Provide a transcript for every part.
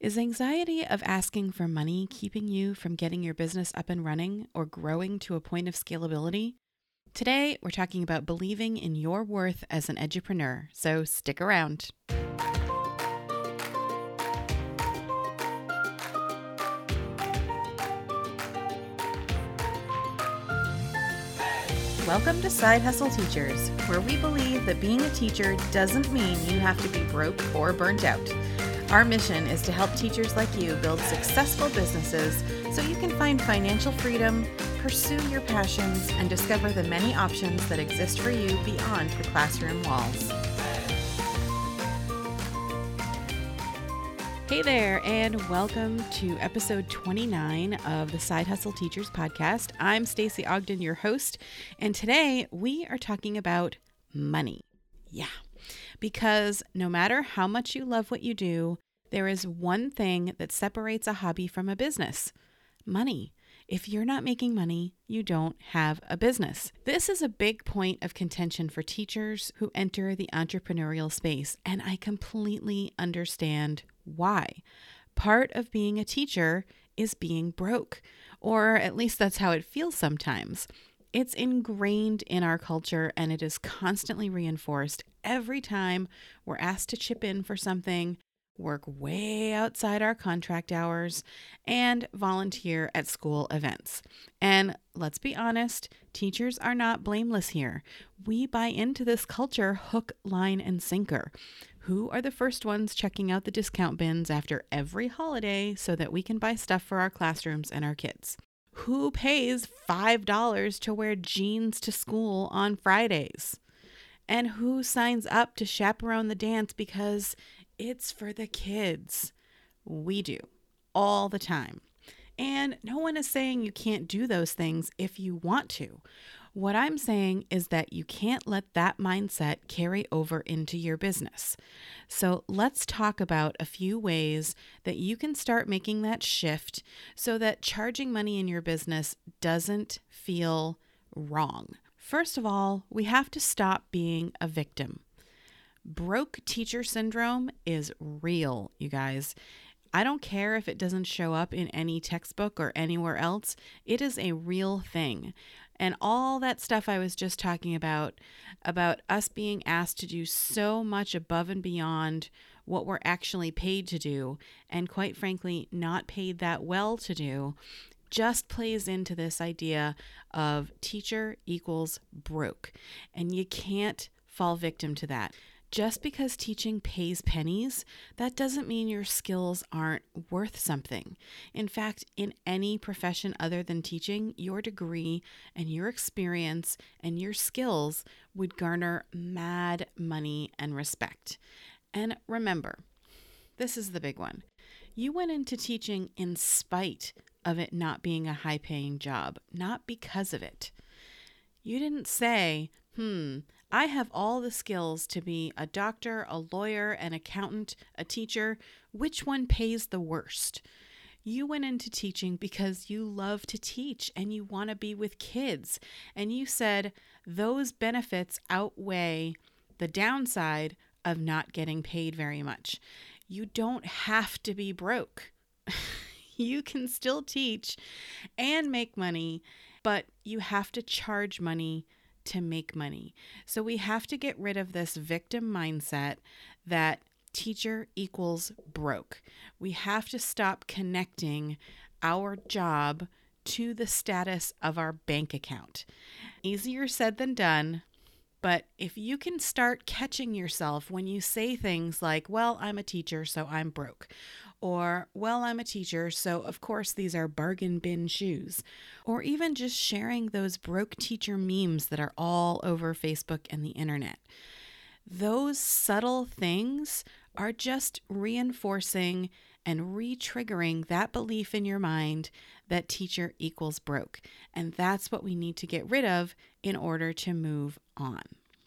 Is anxiety of asking for money keeping you from getting your business up and running or growing to a point of scalability? Today, we're talking about believing in your worth as an edupreneur, so stick around. Welcome to Side Hustle Teachers, where we believe that being a teacher doesn't mean you have to be broke or burnt out. Our mission is to help teachers like you build successful businesses so you can find financial freedom, pursue your passions, and discover the many options that exist for you beyond the classroom walls. Hey there, and welcome to episode 29 of the Side Hustle Teachers podcast. I'm Stacey Ogden, your host, and today we are talking about money. Yeah, because no matter how much you love what you do, there is one thing that separates a hobby from a business: money. If you're not making money, you don't have a business. This is a big point of contention for teachers who enter the entrepreneurial space, and I completely understand why. Part of being a teacher is being broke, or at least that's how it feels sometimes. It's ingrained in our culture, and it is constantly reinforced every time we're asked to chip in for something, work way outside our contract hours, and volunteer at school events. And let's be honest, teachers are not blameless here. We buy into this culture hook, line, and sinker. Who are the first ones checking out the discount bins after every holiday so that we can buy stuff for our classrooms and our kids? Who pays $5 to wear jeans to school on Fridays? And who signs up to chaperone the dance because it's for the kids? We do, all the time. And no one is saying you can't do those things if you want to. What I'm saying is that you can't let that mindset carry over into your business. So let's talk about a few ways that you can start making that shift so that charging money in your business doesn't feel wrong. First of all, we have to stop being a victim. Broke teacher syndrome is real, you guys. I don't care if it doesn't show up in any textbook or anywhere else. It is a real thing. And all that stuff I was just talking about us being asked to do so much above and beyond what we're actually paid to do, and quite frankly, not paid that well to do, just plays into this idea of teacher equals broke. And you can't fall victim to that. Just because teaching pays pennies, that doesn't mean your skills aren't worth something. In fact, in any profession other than teaching, your degree and your experience and your skills would garner mad money and respect. And remember, this is the big one. You went into teaching in spite of it not being a high-paying job, not because of it. You didn't say, I have all the skills to be a doctor, a lawyer, an accountant, a teacher. Which one pays the worst? You went into teaching because you love to teach and you want to be with kids. And you said those benefits outweigh the downside of not getting paid very much. You don't have to be broke. You can still teach and make money, but you have to charge money to make money. So we have to get rid of this victim mindset that teacher equals broke. We have to stop connecting our job to the status of our bank account. Easier said than done, but if you can start catching yourself when you say things like, well, I'm a teacher, so I'm broke. Or, well, I'm a teacher, so of course these are bargain bin shoes. Or even just sharing those broke teacher memes that are all over Facebook and the internet. Those subtle things are just reinforcing and re-triggering that belief in your mind that teacher equals broke. And that's what we need to get rid of in order to move on.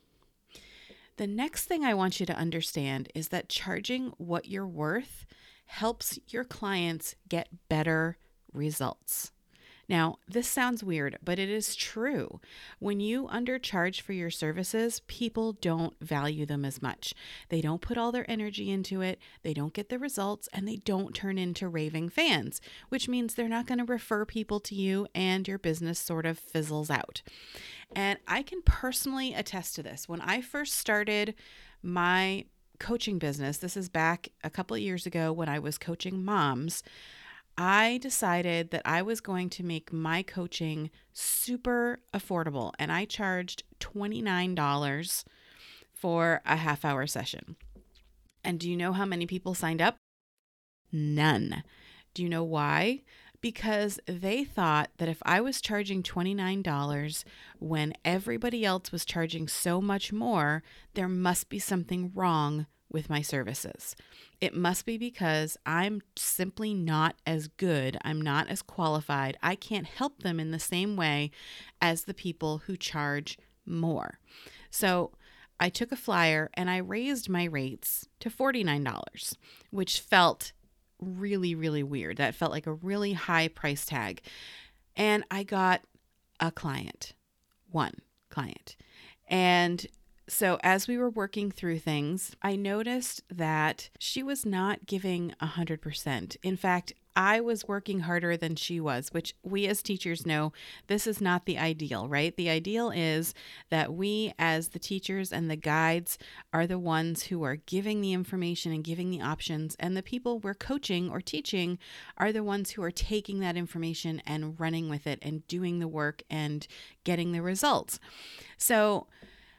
The next thing I want you to understand is that charging what you're worth helps your clients get better results. Now, this sounds weird, but it is true. When you undercharge for your services, people don't value them as much. They don't put all their energy into it, they don't get the results, and they don't turn into raving fans, which means they're not going to refer people to you and your business sort of fizzles out. And I can personally attest to this. When I first started my coaching business, this is back a couple of years ago when I was coaching moms, I decided that I was going to make my coaching super affordable, and I charged $29 for a half-hour session. And do you know how many people signed up? None. Do you know why? Because they thought that if I was charging $29 when everybody else was charging so much more, there must be something wrong with my services. It must be because I'm simply not as good. I'm not as qualified. I can't help them in the same way as the people who charge more. So I took a flyer and I raised my rates to $49, which felt really, really weird. That felt like a really high price tag. And I got a client, one client. And so as we were working through things, I noticed that she was not giving 100%. In fact, I was working harder than she was, which we as teachers know this is not the ideal, right? The ideal is that we as the teachers and the guides are the ones who are giving the information and giving the options, and the people we're coaching or teaching are the ones who are taking that information and running with it and doing the work and getting the results. So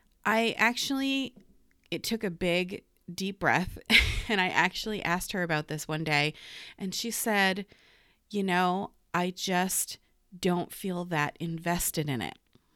it took a big, deep breath, and I actually asked her about this one day, and she said, I just don't feel that invested in it.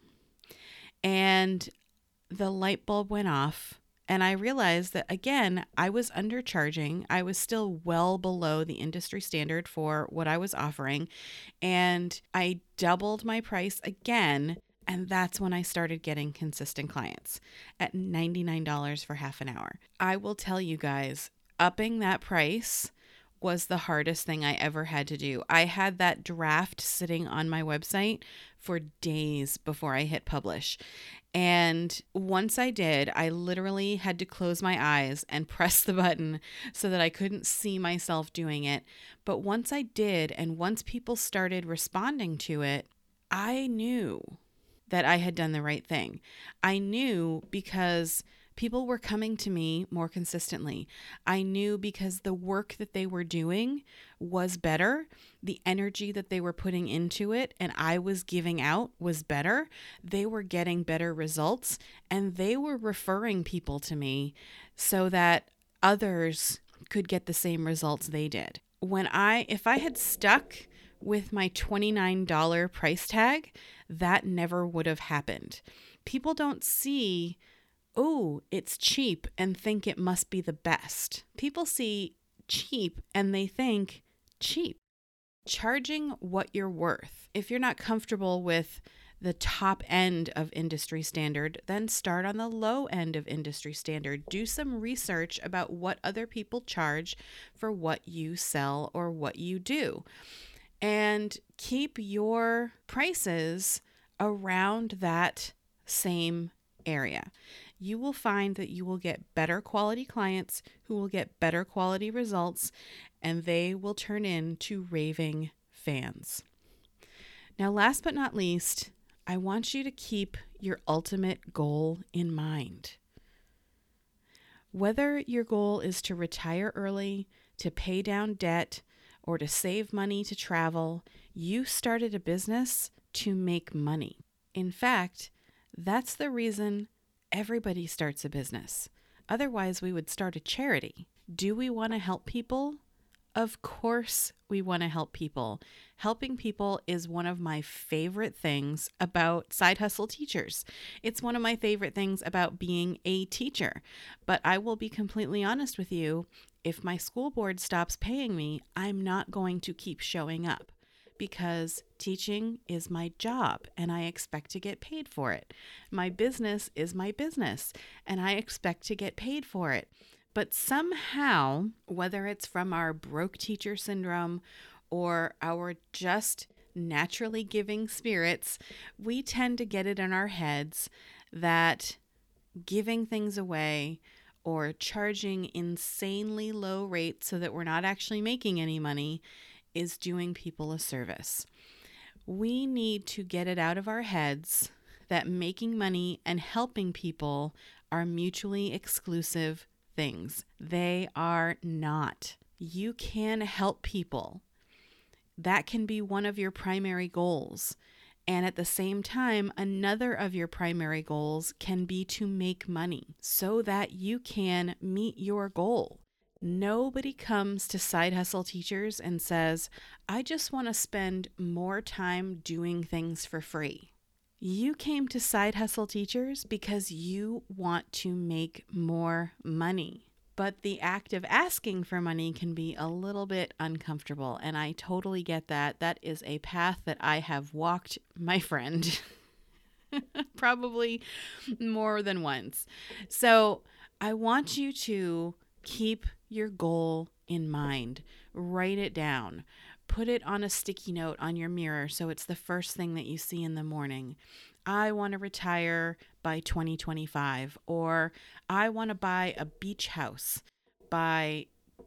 And the light bulb went off, and I realized that, again, I was undercharging. I was still well below the industry standard for what I was offering, and I doubled my price again. And that's when I started getting consistent clients at $99 for half an hour. I will tell you guys, upping that price was the hardest thing I ever had to do. I had that draft sitting on my website for days before I hit publish. And once I did, I literally had to close my eyes and press the button so that I couldn't see myself doing it. But once I did, and once people started responding to it, I knew that I had done the right thing. I knew because people were coming to me more consistently. I knew because the work that they were doing was better. The energy that they were putting into it and I was giving out was better. They were getting better results, and they were referring people to me so that others could get the same results they did. If I had stuck with my $29 price tag, that never would have happened. People don't see, oh, it's cheap and think it must be the best. People see cheap and they think cheap. Charging what you're worth. If you're not comfortable with the top end of industry standard, then start on the low end of industry standard. Do some research about what other people charge for what you sell or what you do. And keep your prices around that same area. You will find that you will get better quality clients who will get better quality results, and they will turn into raving fans. Now, last but not least, I want you to keep your ultimate goal in mind. Whether your goal is to retire early, to pay down debt, or to save money to travel, you started a business to make money. In fact, that's the reason everybody starts a business. Otherwise, we would start a charity. Do we want to help people? Of course we want to help people. Helping people is one of my favorite things about Side Hustle Teachers. It's one of my favorite things about being a teacher. But I will be completely honest with you, if my school board stops paying me, I'm not going to keep showing up because teaching is my job and I expect to get paid for it. My business is my business and I expect to get paid for it. But somehow, whether it's from our broke teacher syndrome or our just naturally giving spirits, we tend to get it in our heads that giving things away or charging insanely low rates so that we're not actually making any money is doing people a service. We need to get it out of our heads that making money and helping people are mutually exclusive things. They are not. You can help people. That can be one of your primary goals. And at the same time, another of your primary goals can be to make money so that you can meet your goal. Nobody comes to Side Hustle Teachers and says, I just want to spend more time doing things for free. You came to Side Hustle Teachers because you want to make more money. But the act of asking for money can be a little bit uncomfortable, and I totally get that. That is a path that I have walked, my friend, probably more than once. So I want you to keep your goal in mind. Write it down. Put it on a sticky note on your mirror so it's the first thing that you see in the morning. I want to retire by 2025, or I want to buy a beach house by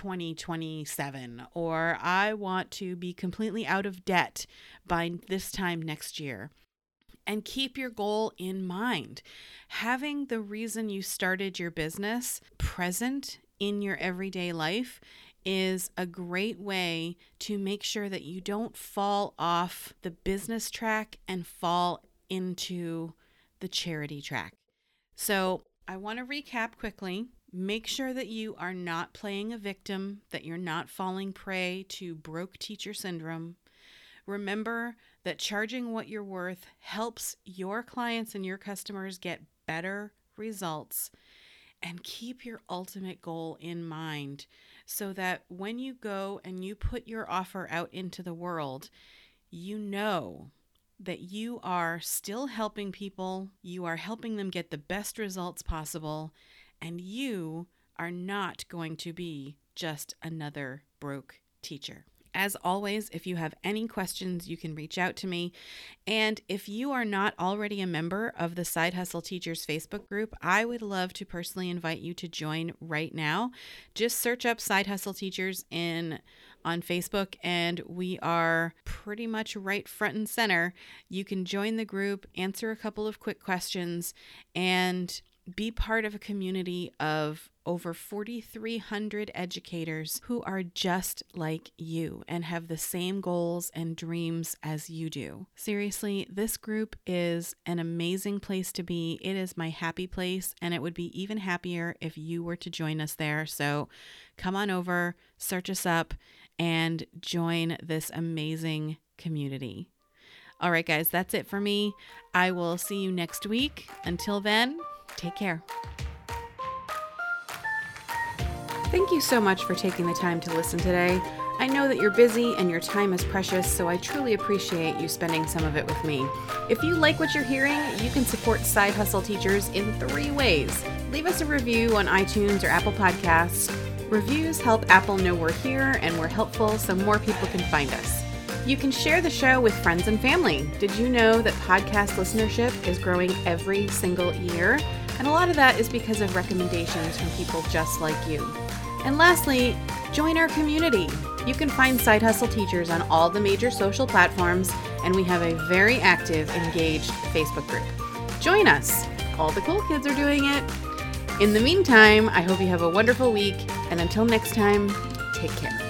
2027, or I want to be completely out of debt by this time next year. And keep your goal in mind. Having the reason you started your business present in your everyday life is a great way to make sure that you don't fall off the business track and fall into the charity track. So I want to recap quickly. Make sure that you are not playing a victim, that you're not falling prey to broke teacher syndrome. Remember that charging what you're worth helps your clients and your customers get better results. And keep your ultimate goal in mind so that when you go and you put your offer out into the world, you know that you are still helping people, you are helping them get the best results possible, and you are not going to be just another broke teacher. As always, if you have any questions, you can reach out to me. And if you are not already a member of the Side Hustle Teachers Facebook group, I would love to personally invite you to join right now. Just search up Side Hustle Teachers on Facebook, and we are pretty much right front and center. You can join the group, answer a couple of quick questions, and be part of a community of over 4,300 educators who are just like you and have the same goals and dreams as you do. Seriously, this group is an amazing place to be. It is my happy place, and it would be even happier if you were to join us there. So come on over, search us up, and join this amazing community. All right, guys, that's it for me. I will see you next week. Until then, take care. Thank you so much for taking the time to listen today. I know that you're busy and your time is precious, so I truly appreciate you spending some of it with me. If you like what you're hearing, you can support Side Hustle Teachers in 3 ways. Leave us a review on iTunes or Apple Podcasts. Reviews help Apple know we're here and we're helpful so more people can find us. You can share the show with friends and family. Did you know that podcast listenership is growing every single year? And a lot of that is because of recommendations from people just like you. And lastly, join our community. You can find Side Hustle Teachers on all the major social platforms, and we have a very active, engaged Facebook group. Join us. All the cool kids are doing it. In the meantime, I hope you have a wonderful week, and until next time, take care.